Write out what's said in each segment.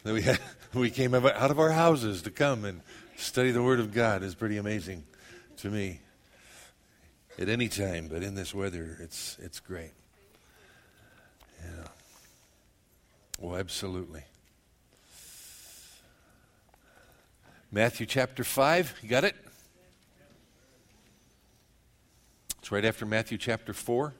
that we came out of our houses to come and study the Word of God is pretty amazing to me. At any time, but in this weather, it's great. Yeah. Well, absolutely. Matthew chapter 5, you got it? It's right after Matthew chapter 4.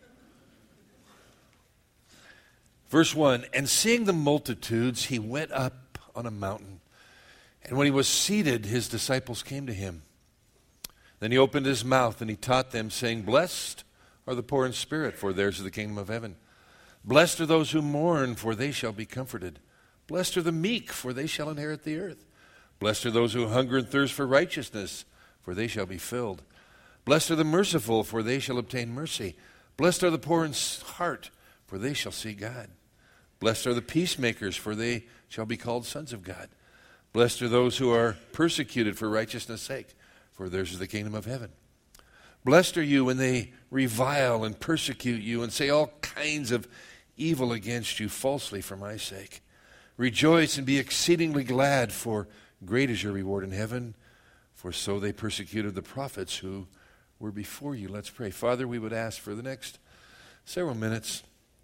Verse 1, and seeing the multitudes, he went up on a mountain. And when he was seated, his disciples came to him. Then he opened his mouth and he taught them, saying, Blessed are the poor in spirit, for theirs is the kingdom of heaven. Blessed are those who mourn, for they shall be comforted. Blessed are the meek, for they shall inherit the earth. Blessed are those who hunger and thirst for righteousness, for they shall be filled. Blessed are the merciful, for they shall obtain mercy. Blessed are the poor in heart, for they shall see God. Blessed are the peacemakers, for they shall be called sons of God. Blessed are those who are persecuted for righteousness' sake, for theirs is the kingdom of heaven. Blessed are you when they revile and persecute you and say all kinds of evil against you falsely for my sake. Rejoice and be exceedingly glad, for great is your reward in heaven, for so they persecuted the prophets who were before you. Let's pray. Father, we would ask for the next several minutes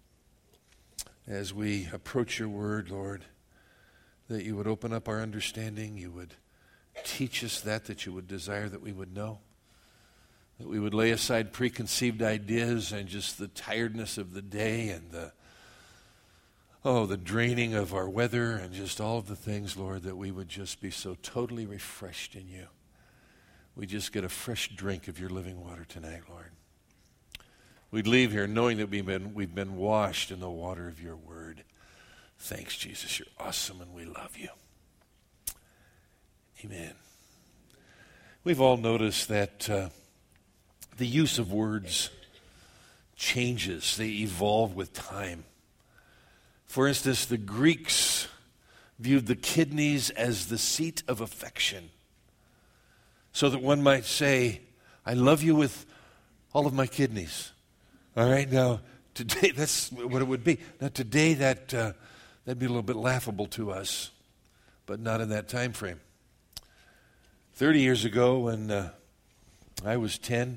as we approach your word, Lord, that you would open up our understanding, you would teach us that you would desire that we would know, that we would lay aside preconceived ideas and just the tiredness of the day and the draining of our weather and just all of the things, Lord, that we would just be so totally refreshed in you. We just get a fresh drink of your living water tonight, Lord. We'd leave here knowing that we've been washed in the water of your word. Thanks, Jesus. You're awesome and we love you. Amen. We've all noticed that the use of words changes. They evolve with time. For instance, the Greeks viewed the kidneys as the seat of affection, so that one might say, I love you with all of my kidneys. All right, now, today, that's what it would be. Now, today, that'd be a little bit laughable to us, but not in that time frame. 30 years ago, when I was 10,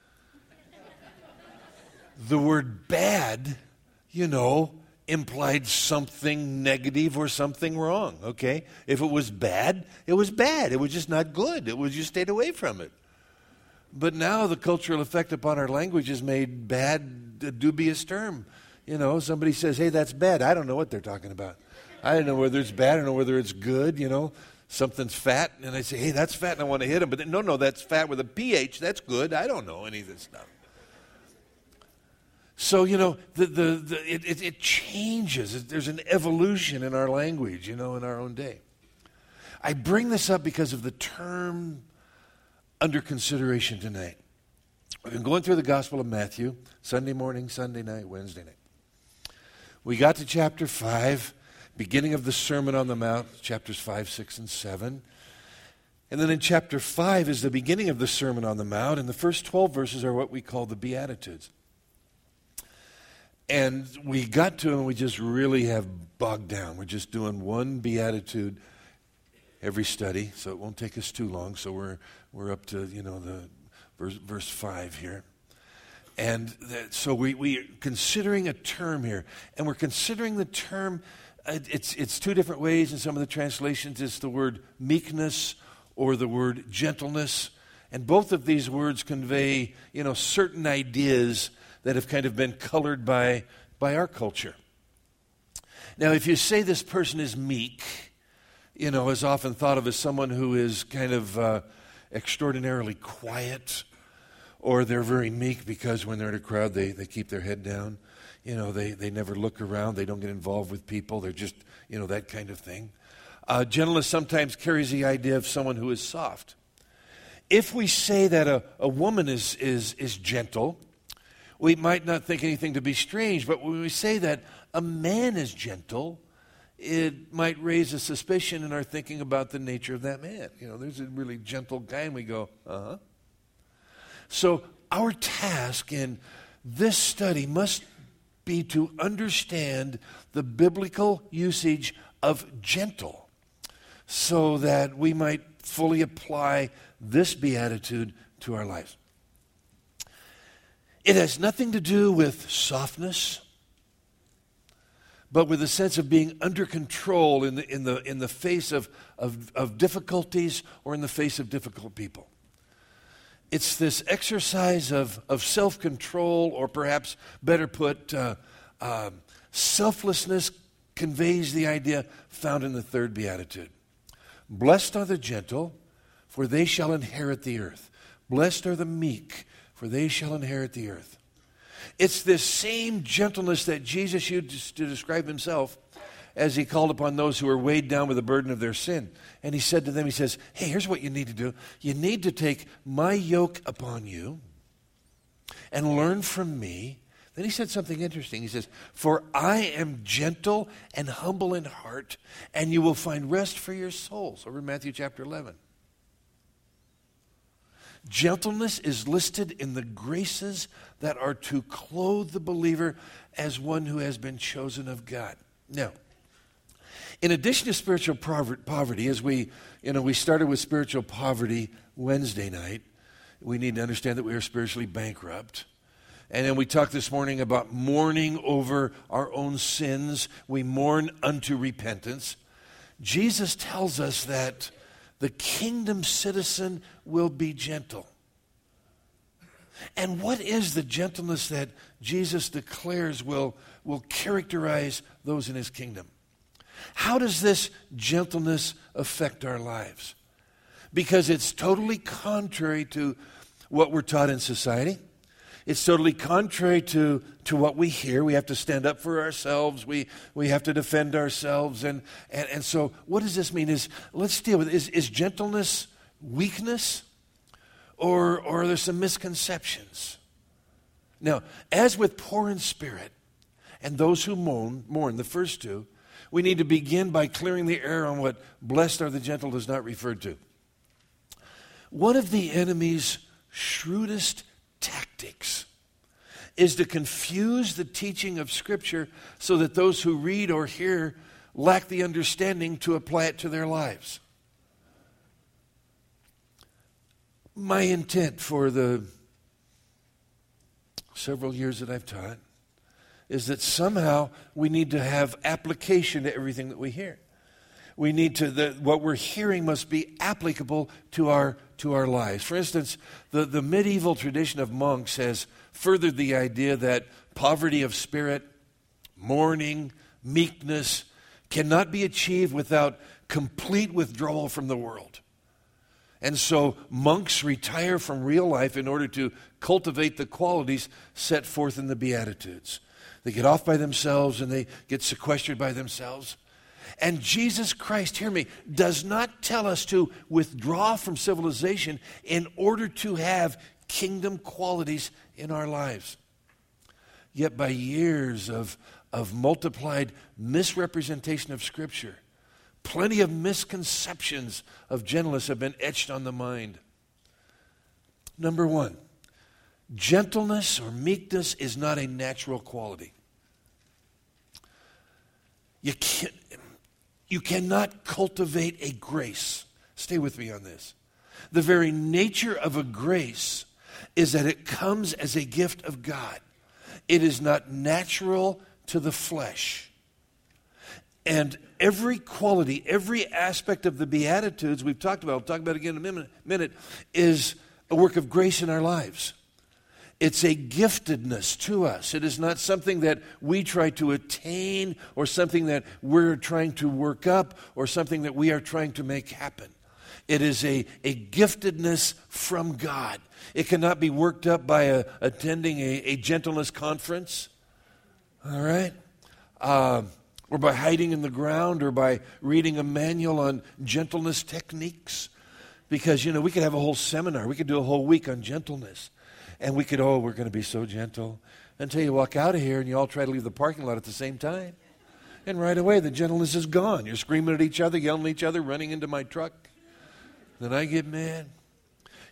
the word bad, implied something negative or something wrong, okay? If it was bad, it was bad. It was just not good. It was, you stayed away from it. But now the cultural effect upon our language has made bad a dubious term. Somebody says, hey, that's bad. I don't know what they're talking about. I don't know whether it's bad. I don't know whether it's good, Something's fat, and I say, hey, that's fat, and I want to hit them. But then, no, that's fat with a PH. That's good. I don't know any of this stuff. So, it changes. There's an evolution in our language, in our own day. I bring this up because of the term under consideration tonight. We've been going through the Gospel of Matthew, Sunday morning, Sunday night, Wednesday night. We got to chapter 5, beginning of the Sermon on the Mount, chapters 5, 6, and 7. And then in chapter 5 is the beginning of the Sermon on the Mount, and the first 12 verses are what we call the Beatitudes. And we got to them, and we just really have bogged down. We're just doing one Beatitude every study, so it won't take us too long. So we're up to, the verse 5 here. And so we're considering a term here, and we're considering the term. It's two different ways in some of the translations. It's the word meekness or the word gentleness. And both of these words convey, certain ideas that have kind of been colored by our culture. Now, if you say this person is meek, is often thought of as someone who is kind of extraordinarily quiet, or they're very meek because when they're in a crowd, they keep their head down. They never look around. They don't get involved with people. They're just, that kind of thing. Gentleness sometimes carries the idea of someone who is soft. If we say that a woman is gentle, we might not think anything to be strange, but when we say that a man is gentle, it might raise a suspicion in our thinking about the nature of that man. There's a really gentle guy, and we go, uh-huh. So our task in this study must be to understand the biblical usage of gentle, so that we might fully apply this beatitude to our lives. It has nothing to do with softness, but with a sense of being under control in the face of difficulties or in the face of difficult people. It's this exercise of self-control, or perhaps better put, selflessness conveys the idea found in the third beatitude. Blessed are the gentle, for they shall inherit the earth. Blessed are the meek, for they shall inherit the earth. It's this same gentleness that Jesus used to describe himself as he called upon those who were weighed down with the burden of their sin. And he said to them, he says, hey, here's what you need to do. You need to take my yoke upon you and learn from me. Then he said something interesting. He says, for I am gentle and humble in heart, and you will find rest for your souls. Over in Matthew chapter 11. Gentleness is listed in the graces that are to clothe the believer as one who has been chosen of God. Now, in addition to spiritual poverty, as we started with spiritual poverty Wednesday night, we need to understand that we are spiritually bankrupt. And then we talked this morning about mourning over our own sins. We mourn unto repentance. Jesus tells us that the kingdom citizen will be gentle. And what is the gentleness that Jesus declares will characterize those in his kingdom? How does this gentleness affect our lives? Because it's totally contrary to what we're taught in society. It's totally contrary to what we hear. We have to stand up for ourselves. We have to defend ourselves. And so what does this mean? Let's deal with it. Is gentleness weakness? Or are there some misconceptions? Now, as with poor in spirit and those who mourn, the first two, we need to begin by clearing the air on what blessed are the gentle does not refer to. One of the enemy's shrewdest tactics is to confuse the teaching of Scripture so that those who read or hear lack the understanding to apply it to their lives. My intent for the several years that I've taught is that somehow we need to have application to everything that we hear. We need to, what we're hearing must be applicable to our lives. For instance, the medieval tradition of monks has furthered the idea that poverty of spirit, mourning, meekness cannot be achieved without complete withdrawal from the world. And so monks retire from real life in order to cultivate the qualities set forth in the Beatitudes. They get off by themselves and they get sequestered by themselves. And Jesus Christ, hear me, does not tell us to withdraw from civilization in order to have kingdom qualities in our lives. Yet by years of multiplied misrepresentation of Scripture, plenty of misconceptions of gentleness have been etched on the mind. Number one, gentleness or meekness is not a natural quality. You cannot cultivate a grace. Stay with me on this. The very nature of a grace is that it comes as a gift of God. It is not natural to the flesh. And every quality, every aspect of the Beatitudes we've talked about, I'll talk about it again in a minute, is a work of grace in our lives. It's a giftedness to us. It is not something that we try to attain or something that we're trying to work up or something that we are trying to make happen. It is a giftedness from God. It cannot be worked up by attending a gentleness conference, all right? Or by hiding in the ground or by reading a manual on gentleness techniques. Because, we could have a whole seminar. We could do a whole week on gentleness. And we could, we're going to be so gentle. Until you walk out of here and you all try to leave the parking lot at the same time. And right away, the gentleness is gone. You're screaming at each other, yelling at each other, running into my truck. Then I get mad.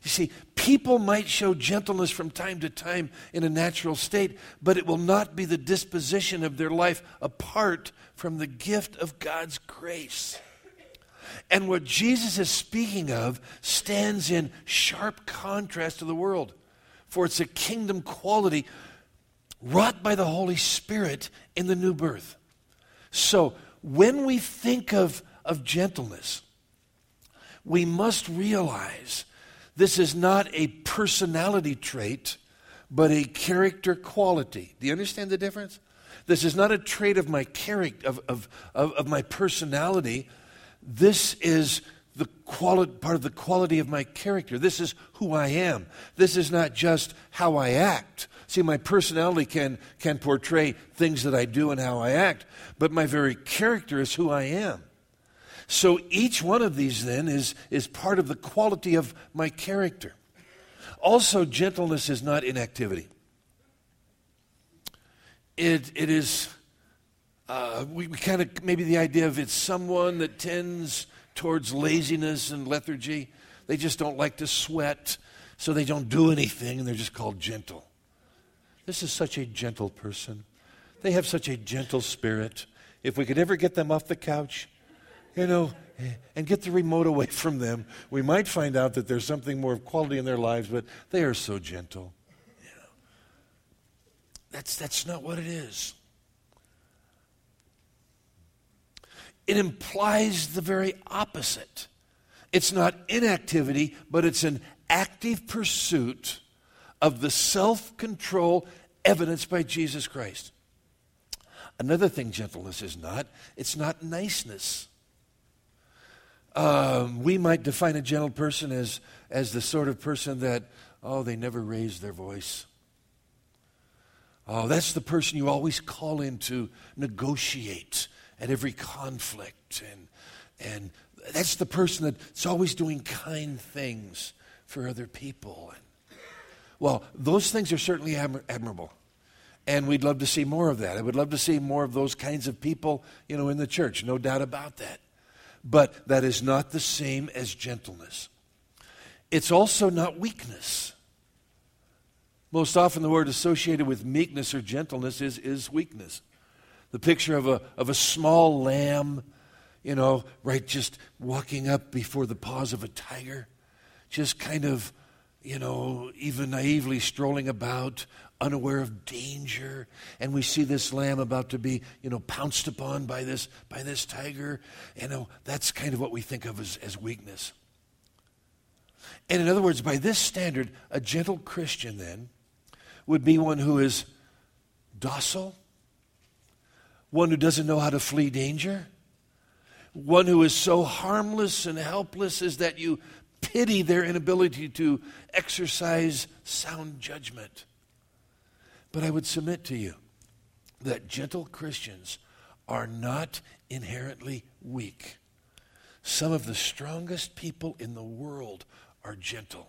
You see, people might show gentleness from time to time in a natural state, but it will not be the disposition of their life apart from the gift of God's grace. And what Jesus is speaking of stands in sharp contrast to the world, for it's a kingdom quality wrought by the Holy Spirit in the new birth. So when we think of gentleness, we must realize this is not a personality trait, but a character quality. Do you understand the difference? This is not a trait of my character, of my personality. This is the part of the quality of my character. This is who I am. This is not just how I act. See, my personality can portray things that I do and how I act, but my very character is who I am. So each one of these then is part of the quality of my character. Also, gentleness is not inactivity. It is, we kind of, maybe the idea of it's someone that tends towards laziness and lethargy. They just don't like to sweat, so they don't do anything, and they're just called gentle. This is such a gentle person. They have such a gentle spirit. If we could ever get them off the couch, and get the remote away from them, we might find out that there's something more of quality in their lives, but they are so gentle. That's not what it is. It implies the very opposite. It's not inactivity, but it's an active pursuit of the self-control evidenced by Jesus Christ. Another thing gentleness is not, it's not niceness. We might define a gentle person as the sort of person that, they never raise their voice. That's the person you always call in to negotiate at every conflict. And that's the person that's always doing kind things for other people. Well, those things are certainly admirable. And we'd love to see more of that. I would love to see more of those kinds of people, in the church. No doubt about that. But that is not the same as gentleness. It's also not weakness. Most often the word associated with meekness or gentleness is weakness. The picture of a small lamb, right, just walking up before the paws of a tiger, just kind of, even naively strolling about, unaware of danger, and we see this lamb about to be, pounced upon by this tiger. That's kind of what we think of as weakness. And in other words, by this standard, a gentle Christian then would be one who is docile, one who doesn't know how to flee danger, one who is so harmless and helpless as that you pity their inability to exercise sound judgment. But I would submit to you that gentle Christians are not inherently weak. Some of the strongest people in the world are gentle.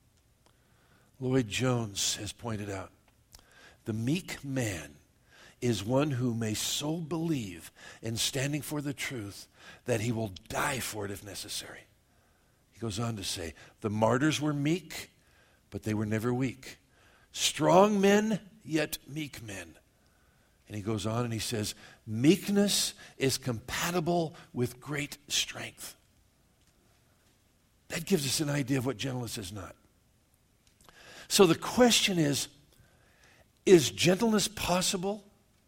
Lloyd Jones has pointed out, the meek man is one who may so believe in standing for the truth that he will die for it if necessary. He goes on to say, the martyrs were meek, but they were never weak. Strong men, yet meek men. And he goes on and he says, meekness is compatible with great strength. That gives us an idea of what gentleness is not. So the question is gentleness possible?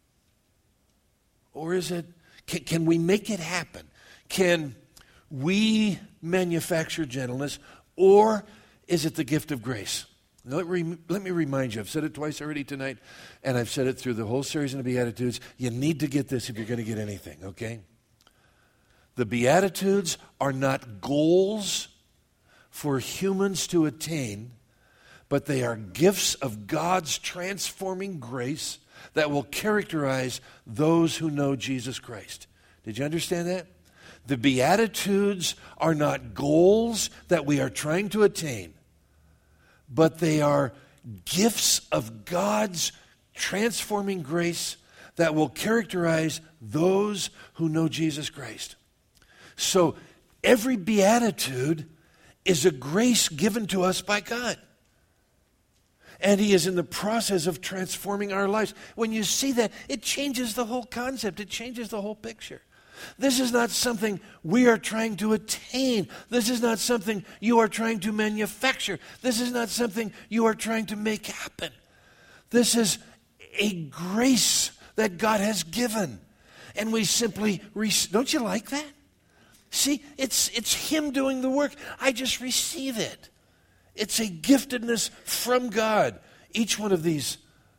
Or is it, can we make it happen? Can we manufacture gentleness? Or is it the gift of grace? Now, let me remind you, I've said it twice already tonight, and I've said it through the whole series of the Beatitudes. You need to get this if you're going to get anything, okay? The Beatitudes are not goals for humans to attain, but they are gifts of God's transforming grace that will characterize those who know Jesus Christ. Did you understand that? The Beatitudes are not goals that we are trying to attain, but they are gifts of God's transforming grace that will characterize those who know Jesus Christ. So every beatitude is a grace given to us by God. And He is in the process of transforming our lives. When you see that, it changes the whole concept. It changes the whole picture. This is not something we are trying to attain. This is not something you are trying to manufacture. This is not something you are trying to make happen. This is a grace that God has given. And we simply, don't you like that? See, it's Him doing the work. I just receive it. It's a giftedness from God, each one of these.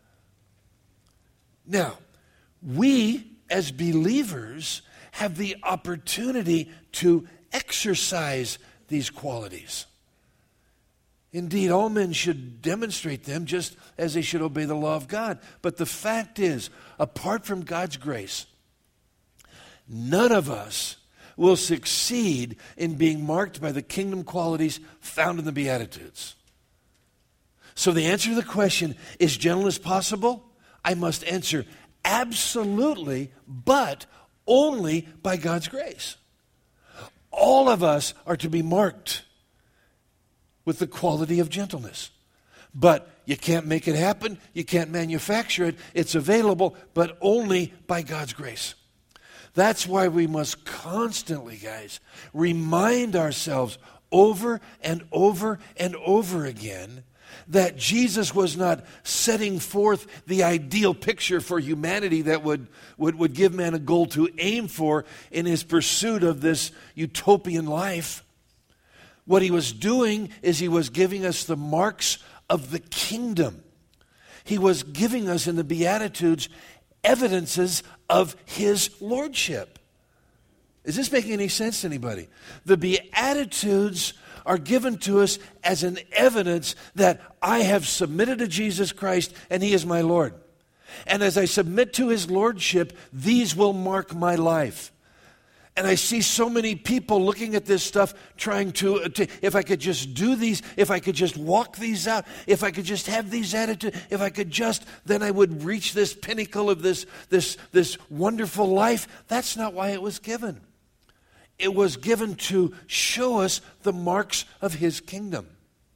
Now, we as believers have the opportunity to exercise these qualities. Indeed, all men should demonstrate them just as they should obey the law of God. But the fact is, apart from God's grace, none of us will succeed in being marked by the kingdom qualities found in the Beatitudes. So the answer to the question, is gentleness possible? I must answer, absolutely, but only by God's grace. All of us are to be marked with the quality of gentleness. But you can't make it happen. You can't manufacture it. It's available, but only by God's grace. That's why we must constantly, guys, remind ourselves over and over and over again that Jesus was not setting forth the ideal picture for humanity that would give man a goal to aim for in his pursuit of this utopian life. What He was doing is He was giving us the marks of the kingdom. He was giving us in the Beatitudes evidences of His lordship. Is this making any sense to anybody? The Beatitudes are given to us as an evidence that I have submitted to Jesus Christ and He is my Lord. And as I submit to His lordship, these will mark my life. And I see so many people looking at this stuff trying to, if I could just do these, if I could just walk these out, if I could just have these attitudes, if I could just, then I would reach this pinnacle of this wonderful life. That's not why it was given. It was given to show us the marks of His kingdom.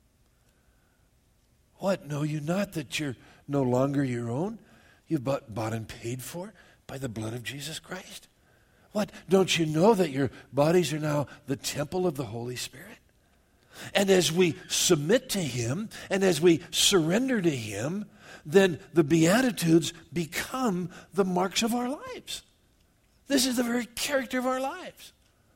What? Know you not that you're no longer your own? You've bought and paid for by the blood of Jesus Christ. What? Don't you know that your bodies are now the temple of the Holy Spirit? And as we submit to Him and as we surrender to Him, then the Beatitudes become the marks of our lives. This is the very character of our lives.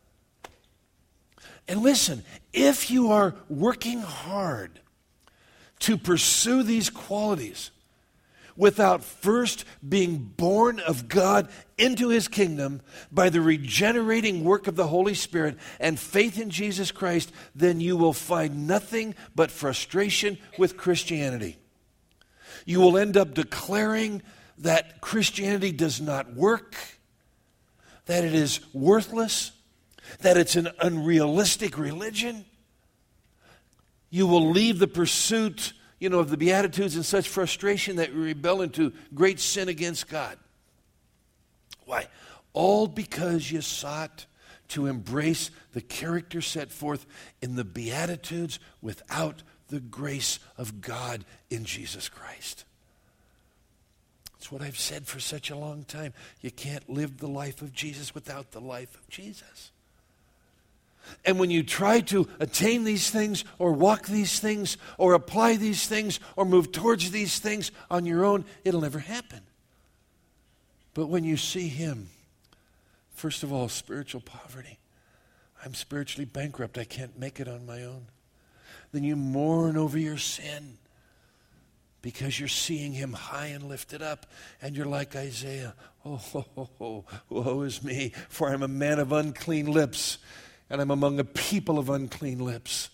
And listen, if you are working hard to pursue these qualities without first being born of God into His kingdom by the regenerating work of the Holy Spirit and faith in Jesus Christ, then you will find nothing but frustration with Christianity. You will end up declaring that Christianity does not work, that it is worthless, that it's an unrealistic religion. You will leave the pursuit, of the Beatitudes in such frustration that you rebel into great sin against God. Why? All because you sought to embrace the character set forth in the Beatitudes without the grace of God in Jesus Christ. That's what I've said for such a long time. You can't live the life of Jesus without the life of Jesus. And when you try to attain these things or walk these things or apply these things or move towards these things on your own, it'll never happen. But when you see Him, first of all, spiritual poverty. I'm spiritually bankrupt. I can't make it on my own. Then you mourn over your sin because you're seeing Him high and lifted up. And you're like Isaiah, woe is me, for I'm a man of unclean lips. And I'm among a people of unclean lips.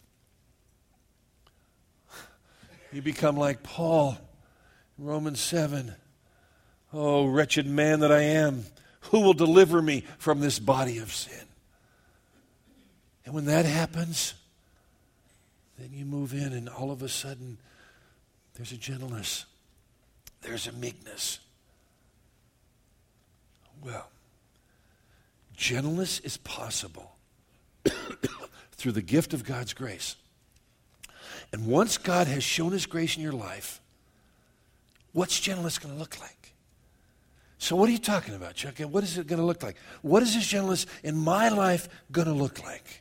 You become like Paul in Romans 7. Oh, wretched man that I am, who will deliver me from this body of sin? And when that happens, then you move in and all of a sudden there's a gentleness. There's a meekness. Well, gentleness is possible through the gift of God's grace. And once God has shown his grace in your life, what's gentleness going to look like? So what are you talking about, Chuck? What is it going to look like? What is this gentleness in my life going to look like?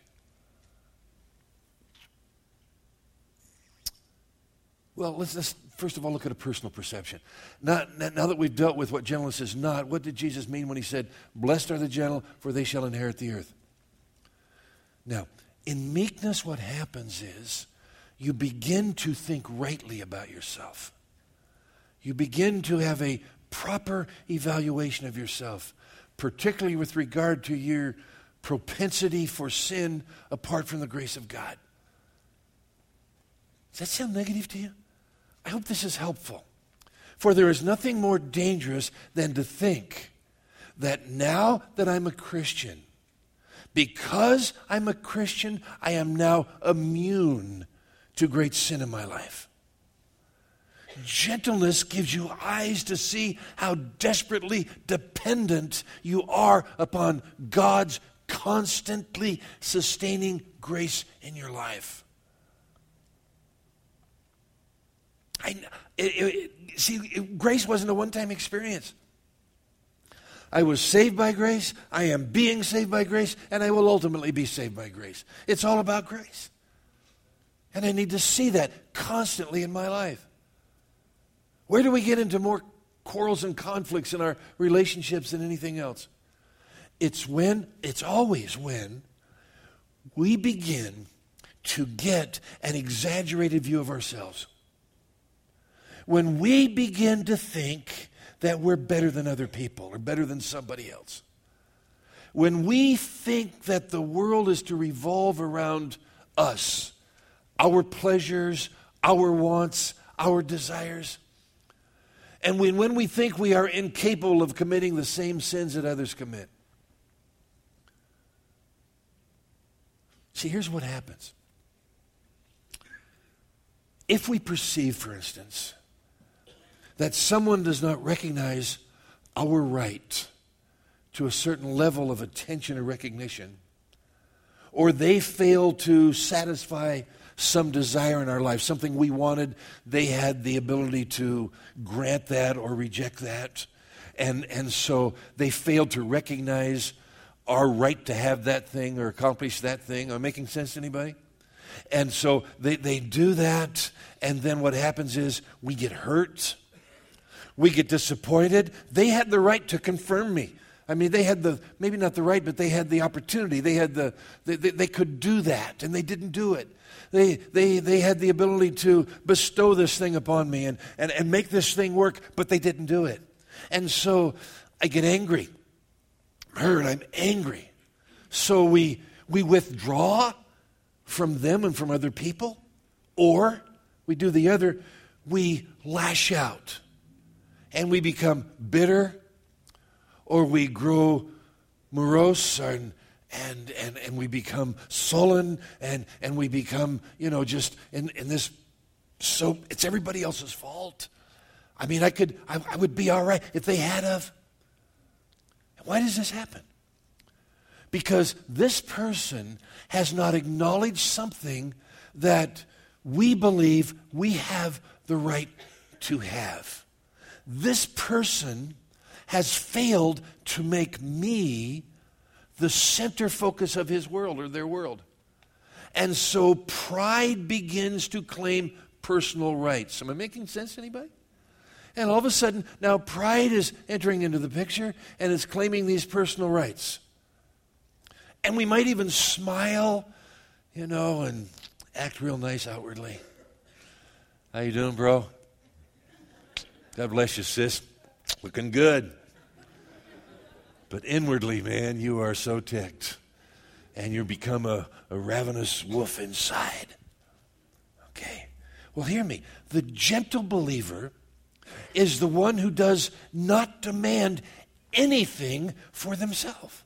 Well, let's first of all look at a personal perception. Now that we've dealt with what gentleness is not, what did Jesus mean when he said, "Blessed are the gentle, for they shall inherit the earth"? Now, in meekness, what happens is you begin to think rightly about yourself. You begin to have a proper evaluation of yourself, particularly with regard to your propensity for sin apart from the grace of God. Does that sound negative to you? I hope this is helpful. For there is nothing more dangerous than to think that now that I'm a Christian, because I'm a Christian, I am now immune to great sin in my life. Gentleness gives you eyes to see how desperately dependent you are upon God's constantly sustaining grace in your life. Grace wasn't a one-time experience. I was saved by grace, I am being saved by grace, and I will ultimately be saved by grace. It's all about grace. And I need to see that constantly in my life. Where do we get into more quarrels and conflicts in our relationships than anything else? It's always when we begin to get an exaggerated view of ourselves. When we begin to think that we're better than other people or better than somebody else. When we think that the world is to revolve around us, our pleasures, our wants, our desires. And when we think we are incapable of committing the same sins that others commit. See, here's what happens. If we perceive, for instance, that someone does not recognize our right to a certain level of attention or recognition, or they fail to satisfy some desire in our life, something we wanted, they had the ability to grant that or reject that, and so they failed to recognize our right to have that thing or accomplish that thing. Am I making sense to anybody? And so they do that, and then what happens is we get hurt. We get disappointed. They had the right to confirm me. I mean, they had maybe not the right, but they had the opportunity. They could do that, and they didn't do it. They had the ability to bestow this thing upon me and make this thing work, but they didn't do it. And so I get angry. I'm hurt, I'm angry. So we withdraw from them and from other people, or we do the other, we lash out. And we become bitter, or we grow morose, and we become sullen, and we become, just in this, so it's everybody else's fault. I mean, I would be all right if they had of. Why does this happen? Because this person has not acknowledged something that we believe we have the right to have. This person has failed to make me the center focus of his world or their world. And so pride begins to claim personal rights. Am I making sense to anybody? And all of a sudden, now pride is entering into the picture and is claiming these personal rights. And we might even smile, and act real nice outwardly. How you doing, bro? God bless you, sis. Looking good. But inwardly, man, you are so ticked. And you become a ravenous wolf inside. Okay. Well, hear me. The gentle believer is the one who does not demand anything for themselves.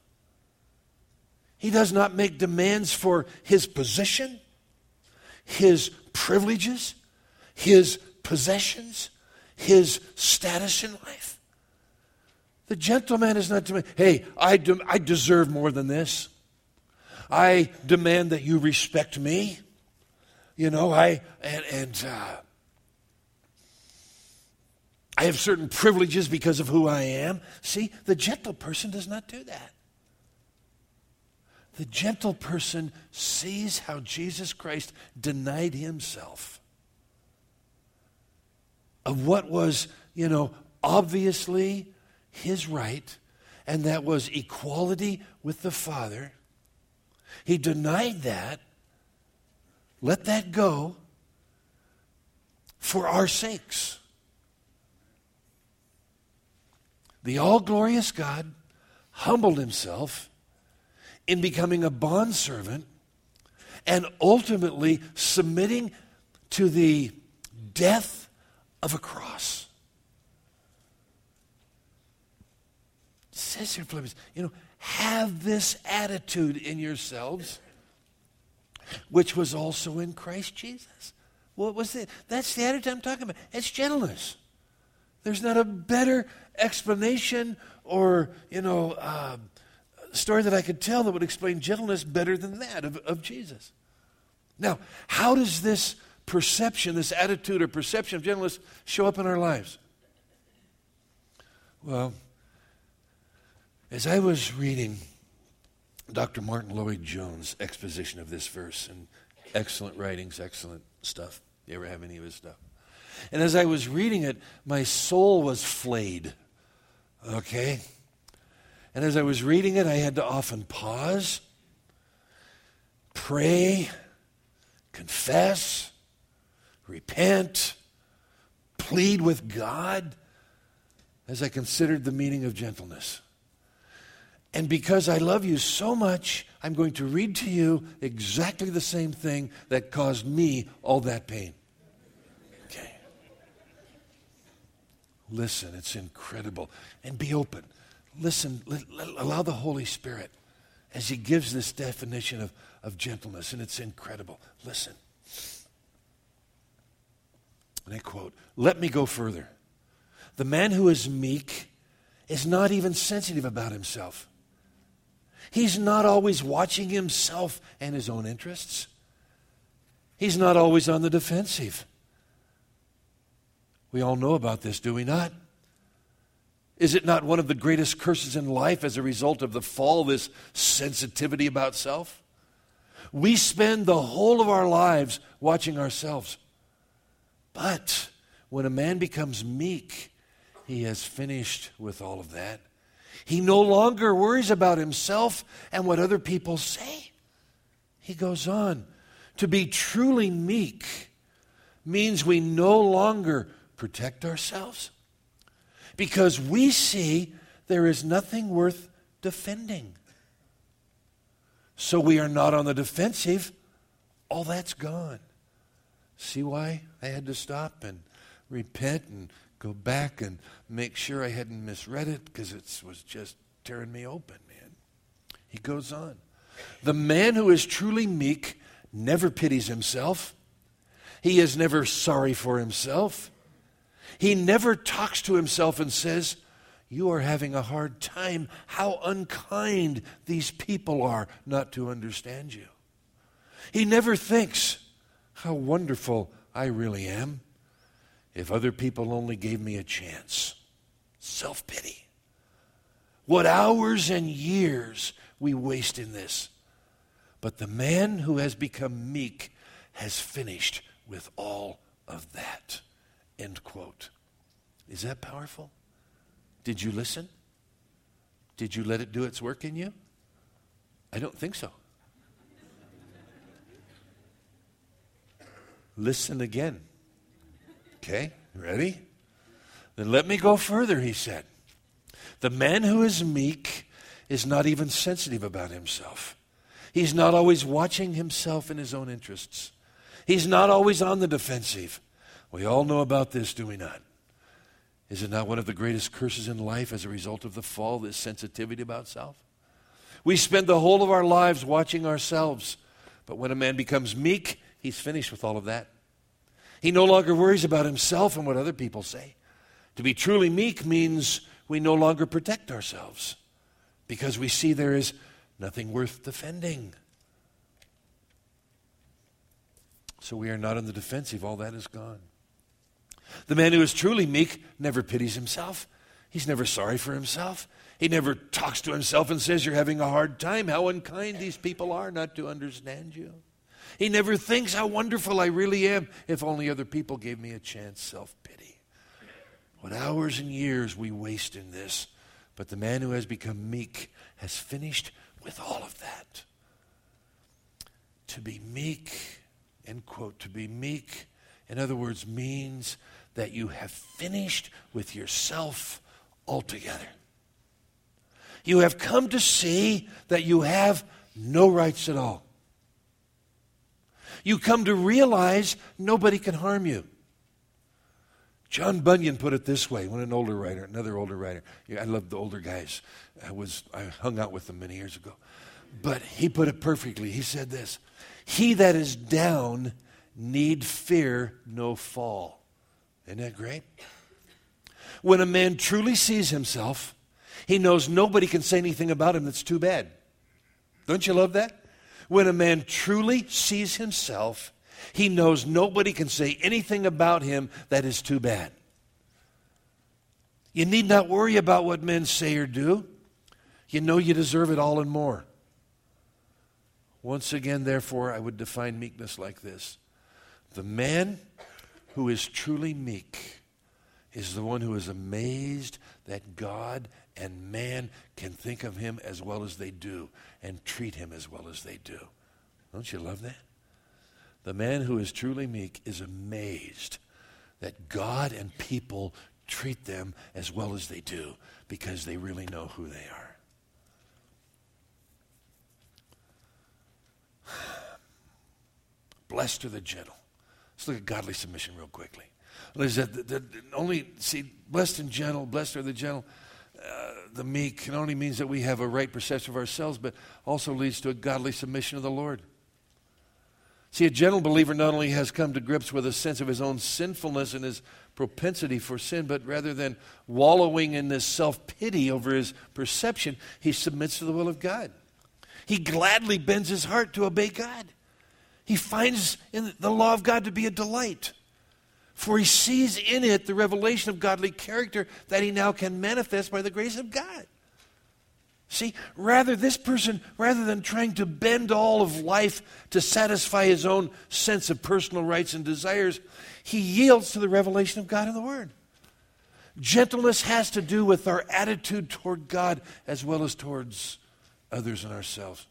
He does not make demands for his position, his privileges, his possessions, his status in life. The gentleman is not demanding, hey, I deserve more than this. I demand that you respect me. I have certain privileges because of who I am. See, the gentle person does not do that. The gentle person sees how Jesus Christ denied himself of what was, obviously his right, and that was equality with the Father. He denied that, let that go for our sakes. The all-glorious God humbled himself in becoming a bondservant and ultimately submitting to the death of a cross. It says here in Philippians, have this attitude in yourselves, which was also in Christ Jesus. What was it? That's the attitude I'm talking about. It's gentleness. There's not a better explanation or, story that I could tell that would explain gentleness better than that of Jesus. Now, how does this perception, this attitude or perception of gentleness show up in our lives? Well, as I was reading Dr. Martin Lloyd-Jones' exposition of this verse, and excellent writings, excellent stuff. You ever have any of his stuff? And as I was reading it, my soul was flayed. Okay? And as I was reading it, I had to often pause, pray, confess, repent, plead with God as I considered the meaning of gentleness. And because I love you so much, I'm going to read to you exactly the same thing that caused me all that pain. Okay. Listen, it's incredible. And be open. Listen, allow the Holy Spirit as he gives this definition of gentleness, and it's incredible. Listen. And I quote, "Let me go further. The man who is meek is not even sensitive about himself. He's not always watching himself and his own interests. He's not always on the defensive. We all know about this, do we not? Is it not one of the greatest curses in life as a result of the fall, this sensitivity about self? We spend the whole of our lives watching ourselves. But when a man becomes meek, he has finished with all of that. He no longer worries about himself and what other people say." He goes on, "To be truly meek means we no longer protect ourselves because we see there is nothing worth defending. So we are not on the defensive. All that's gone." See why I had to stop and repent and go back and make sure I hadn't misread it, because it was just tearing me open, man. He goes on. "The man who is truly meek never pities himself. He is never sorry for himself. He never talks to himself and says, 'You are having a hard time. How unkind these people are not to understand you.' He never thinks, 'How wonderful I really am. If other people only gave me a chance.' Self-pity. What hours and years we waste in this. But the man who has become meek has finished with all of that." End quote. Is that powerful? Did you listen? Did you let it do its work in you? I don't think so. Listen again. Okay, ready? "Then let me go further," he said. "The man who is meek is not even sensitive about himself. He's not always watching himself and his own interests. He's not always on the defensive." We all know about this, do we not? Is it not one of the greatest curses in life as a result of the fall, this sensitivity about self? We spend the whole of our lives watching ourselves, but when a man becomes meek, he's finished with all of that. He no longer worries about himself and what other people say. To be truly meek means we no longer protect ourselves because we see there is nothing worth defending. So we are not on the defensive. All that is gone. The man who is truly meek never pities himself. He's never sorry for himself. He never talks to himself and says, you're having a hard time. How unkind these people are not to understand you. He never thinks how wonderful I really am. If only other people gave me a chance. Self-pity. What hours and years we waste in this. But the man who has become meek has finished with all of that. To be meek, end quote, to be meek, in other words, means that you have finished with yourself altogether. You have come to see that you have no rights at all. You come to realize nobody can harm you. John Bunyan put it this way, another older writer. I love the older guys. I hung out with them many years ago. But he put it perfectly. He said this, he that is down need fear no fall. Isn't that great? When a man truly sees himself, he knows nobody can say anything about him that's too bad. Don't you love that? When a man truly sees himself, he knows nobody can say anything about him that is too bad. You need not worry about what men say or do. You know you deserve it all and more. Once again, therefore, I would define meekness like this. The man who is truly meek is the one who is amazed that God and man can think of him as well as they do and treat him as well as they do. Don't you love that? The man who is truly meek is amazed that God and people treat them as well as they do because they really know who they are. Blessed are the gentle. Let's look at godly submission real quickly. Blessed and gentle, blessed are the gentle. The meek, it only means that we have a right perception of ourselves, but also leads to a godly submission of the Lord. See, a gentle believer not only has come to grips with a sense of his own sinfulness and his propensity for sin, but rather than wallowing in this self-pity over his perception, he submits to the will of God. He gladly bends his heart to obey God. He finds in the law of God to be a delight, for he sees in it the revelation of godly character that he now can manifest by the grace of God. See, this person, rather than trying to bend all of life to satisfy his own sense of personal rights and desires, he yields to the revelation of God in the Word. Gentleness has to do with our attitude toward God as well as towards others and ourselves.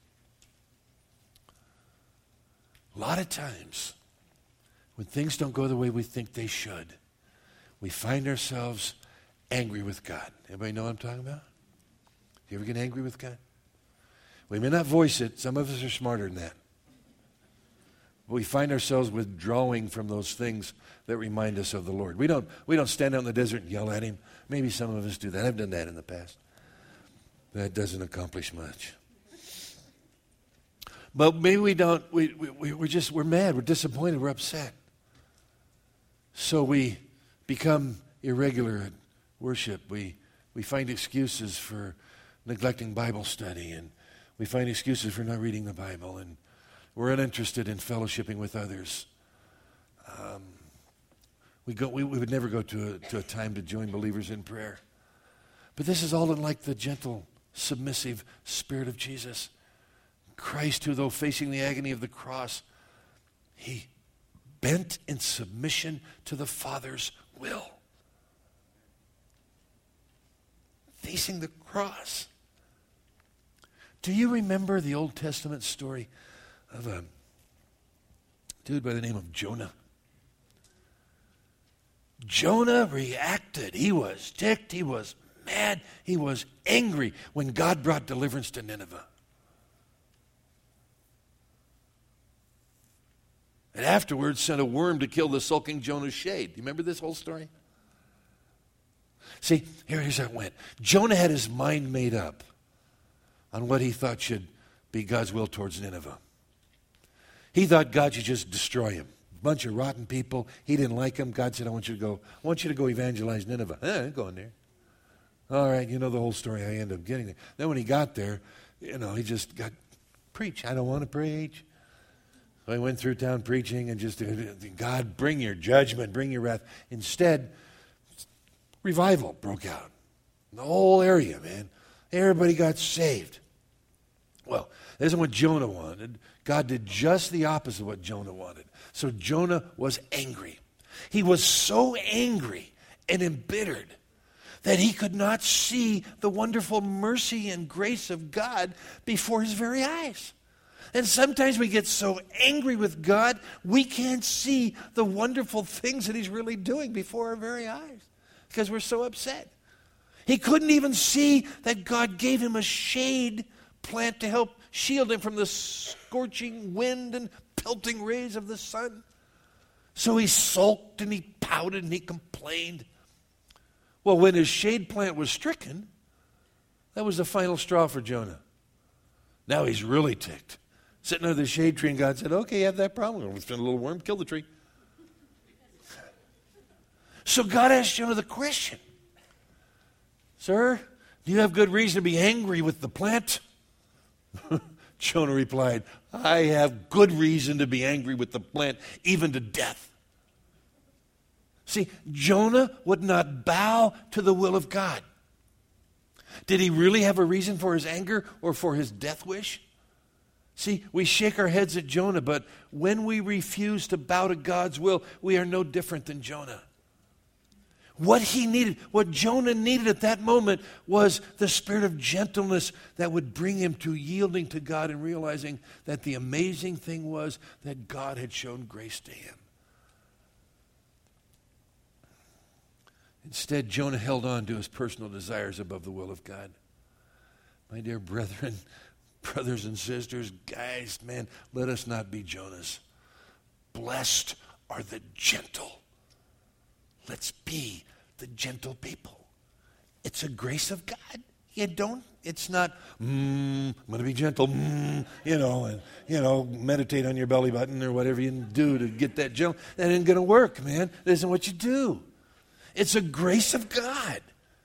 A lot of times, when things don't go the way we think they should, we find ourselves angry with God. Everybody know what I'm talking about? You ever get angry with God? We may not voice it. Some of us are smarter than that. But we find ourselves withdrawing from those things that remind us of the Lord. We don't stand out in the desert and yell at Him. Maybe some of us do that. I've done that in the past. That doesn't accomplish much. But maybe we don't. We're mad. We're disappointed. We're upset. So we become irregular at worship. We find excuses for neglecting Bible study, and we find excuses for not reading the Bible, and we're uninterested in fellowshipping with others. We would never go to a time to join believers in prayer. But this is all in like the gentle, submissive Spirit of Jesus. Christ, who though facing the agony of the cross, He bent in submission to the Father's will. Facing the cross. Do you remember the Old Testament story of a dude by the name of Jonah? Jonah reacted. He was ticked. He was mad. He was angry when God brought deliverance to Nineveh. And afterwards sent a worm to kill the sulking Jonah's shade. Do you remember this whole story? See, here's how it went. Jonah had his mind made up on what he thought should be God's will towards Nineveh. He thought God should just destroy him. A bunch of rotten people. He didn't like them. God said, I want you to go evangelize Nineveh. I ain't going there. All right, you know the whole story. I ended up getting there. Then when he got there, he just got preach. I don't want to preach. So he went through town preaching and just, God, bring your judgment, bring your wrath. Instead, revival broke out in the whole area, man. Everybody got saved. Well, that isn't what Jonah wanted. God did just the opposite of what Jonah wanted. So Jonah was angry. He was so angry and embittered that he could not see the wonderful mercy and grace of God before his very eyes. And sometimes we get so angry with God, we can't see the wonderful things that he's really doing before our very eyes because we're so upset. He couldn't even see that God gave him a shade plant to help shield him from the scorching wind and pelting rays of the sun. So he sulked and he pouted and he complained. Well, when his shade plant was stricken, that was the final straw for Jonah. Now he's really ticked. Sitting under the shade tree, and God said, okay, you have that problem. We'll send a little worm, kill the tree. So God asked Jonah the question, sir, do you have good reason to be angry with the plant? Jonah replied, I have good reason to be angry with the plant, even to death. See, Jonah would not bow to the will of God. Did he really have a reason for his anger or for his death wish? See, we shake our heads at Jonah, but when we refuse to bow to God's will, we are no different than Jonah. What he needed, what Jonah needed at that moment was the spirit of gentleness that would bring him to yielding to God and realizing that the amazing thing was that God had shown grace to him. Instead, Jonah held on to his personal desires above the will of God. My dear brethren, brothers and sisters, guys, man, let us not be Jonahs. Blessed are the gentle. Let's be the gentle people. It's a grace of God. It's not, I'm going to be gentle, meditate on your belly button or whatever you do to get that gentle. That ain't going to work, man. That isn't what you do. It's a grace of God.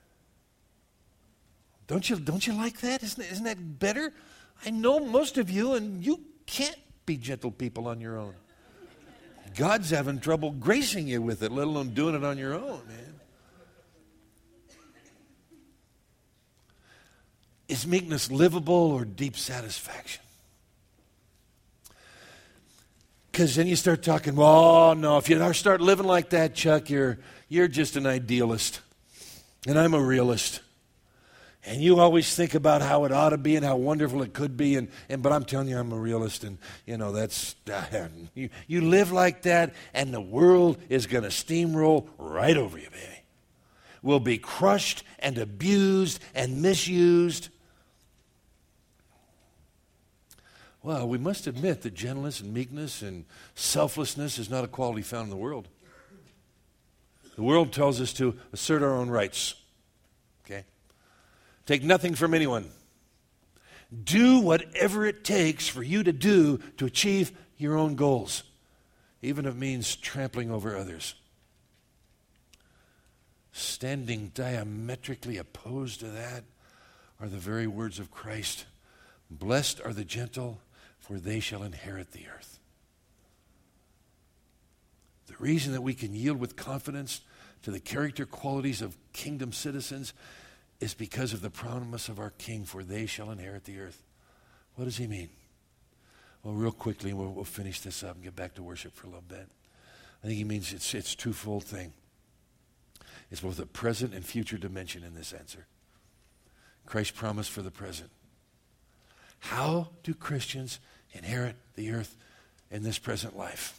Don't you like that? Isn't that better? I know most of you, and you can't be gentle people on your own. God's having trouble gracing you with it, let alone doing it on your own, man. Is meekness livable or deep satisfaction? Because then you start talking, well, no, if you start living like that, Chuck, you're just an idealist, and I'm a realist. And you always think about how it ought to be and how wonderful it could be, but I'm telling you, I'm a realist, and that's you live like that, and the world is going to steamroll right over you, baby. We'll be crushed and abused and misused. Well, we must admit that gentleness and meekness and selflessness is not a quality found in the world. The world tells us to assert our own rights. Okay? Take nothing from anyone. Do whatever it takes for you to do to achieve your own goals, even if it means trampling over others. Standing diametrically opposed to that are the very words of Christ. Blessed are the gentle, for they shall inherit the earth. The reason that we can yield with confidence to the character qualities of kingdom citizens is because of the promise of our King, for they shall inherit the earth. What does he mean? Well, real quickly, we'll finish this up and get back to worship for a little bit. I think he means it's a twofold thing. It's both a present and future dimension in this answer. Christ's promise for the present. How do Christians inherit the earth in this present life?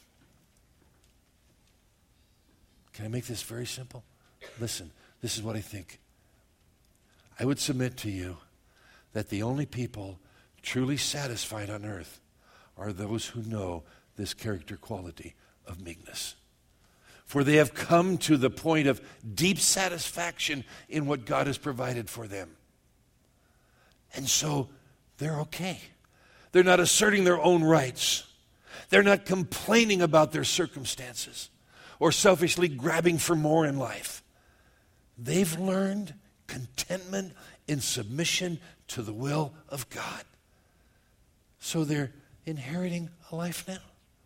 Can I make this very simple? Listen, this is what I think. I would submit to you that the only people truly satisfied on earth are those who know this character quality of meekness. For they have come to the point of deep satisfaction in what God has provided for them. And so they're okay. They're not asserting their own rights. They're not complaining about their circumstances or selfishly grabbing for more in life. They've learned contentment in submission to the will of God. So they're inheriting a life now.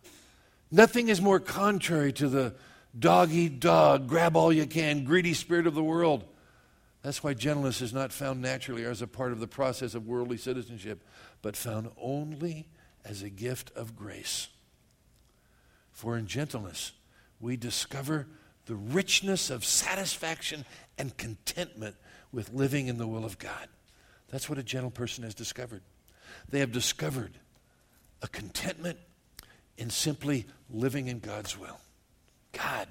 Nothing is more contrary to the dog-eat-dog, grab all you can, greedy spirit of the world. That's why gentleness is not found naturally or as a part of the process of worldly citizenship, but found only as a gift of grace. For in gentleness, we discover the richness of satisfaction and contentment with living in the will of God. That's what a gentle person has discovered. They have discovered a contentment in simply living in God's will. God,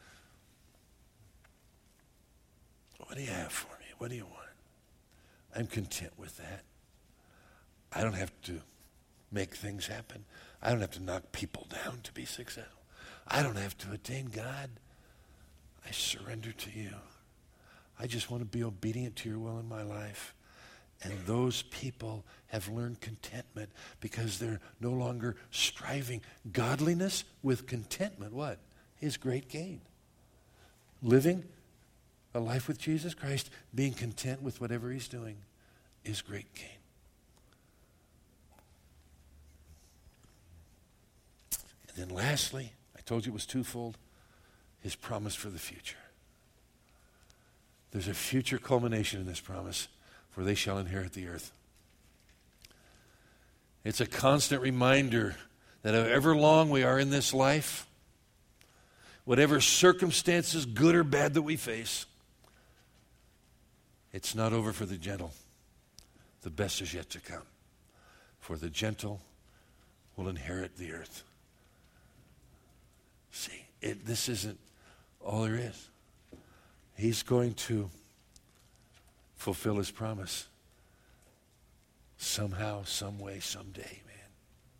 what do you have for me? What do you want? I'm content with that. I don't have to make things happen. I don't have to knock people down to be successful. I don't have to attain God. I surrender to you. I just want to be obedient to your will in my life. And those people have learned contentment because they're no longer striving. Godliness with contentment, what? Is great gain. Living a life with Jesus Christ, being content with whatever he's doing, is great gain. And then lastly, I told you it was twofold, his promise for the future. There's a future culmination in this promise, for they shall inherit the earth. It's a constant reminder that however long we are in this life, whatever circumstances, good or bad, that we face, it's not over for the gentle. The best is yet to come. For the gentle will inherit the earth. See, this isn't all there is. He's going to fulfill his promise somehow, some way, someday, man.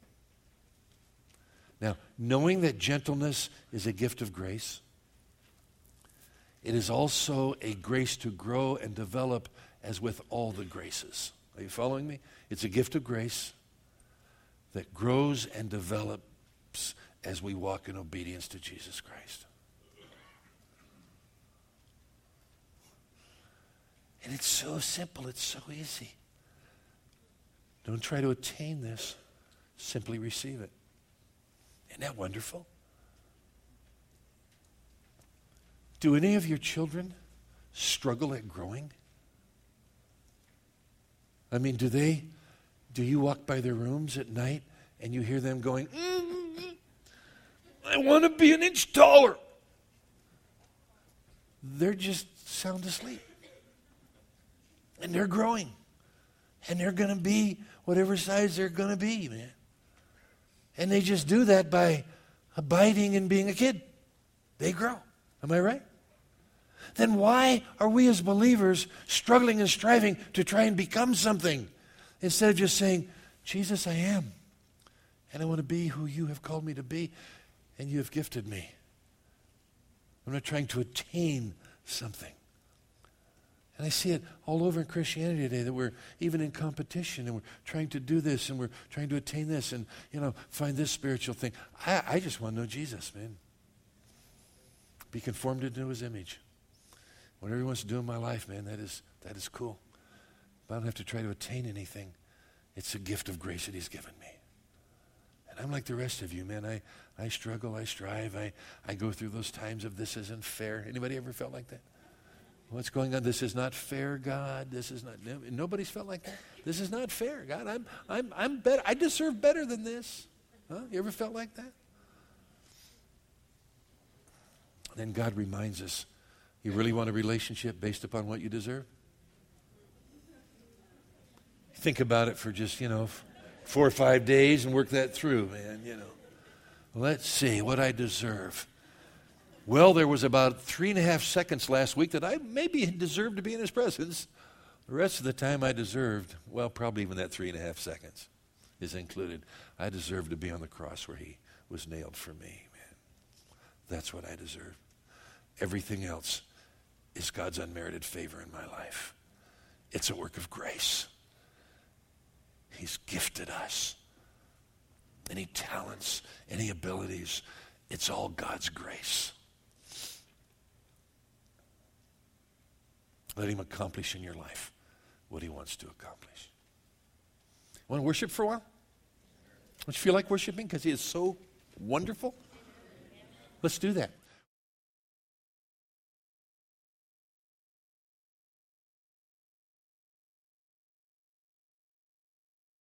Now, knowing that gentleness is a gift of grace, it is also a grace to grow and develop as with all the graces. Are you following me? It's a gift of grace that grows and develops as we walk in obedience to Jesus Christ. And it's so simple, it's so easy. Don't try to attain this, simply receive it. Isn't that wonderful? Do any of your children struggle at growing? I mean, do you walk by their rooms at night and you hear them going, I want to be an inch taller? They're just sound asleep. And they're growing. And they're going to be whatever size they're going to be, man. And they just do that by abiding and being a kid. They grow. Am I right? Then why are we as believers struggling and striving to try and become something instead of just saying, Jesus, I am. And I want to be who you have called me to be and you have gifted me. I'm not trying to attain something. And I see it all over in Christianity today that we're even in competition and we're trying to do this and we're trying to attain this and, find this spiritual thing. I just want to know Jesus, man. Be conformed into his image. Whatever he wants to do in my life, man, that is cool. But I don't have to try to attain anything. It's a gift of grace that he's given me. And I'm like the rest of you, man. I struggle, I strive, I go through those times of this isn't fair. Anybody ever felt like that? What's going on? This is not fair, God. This is not. Nobody's felt like that. This is not fair, God. I'm better. I deserve better than this. Huh? You ever felt like that? And then God reminds us, you really want a relationship based upon what you deserve? Think about it for just, 4 or 5 days and work that through, man, Let's see what I deserve. Well, there was about 3.5 seconds last week that I maybe deserved to be in his presence. The rest of the time I deserved, probably even that 3.5 seconds is included. I deserved to be on the cross where he was nailed for me, man. That's what I deserve. Everything else is God's unmerited favor in my life. It's a work of grace. He's gifted us. Any talents, any abilities, it's all God's grace. Let him accomplish in your life what he wants to accomplish. Want to worship for a while? Don't you feel like worshiping because he is so wonderful? Let's do that.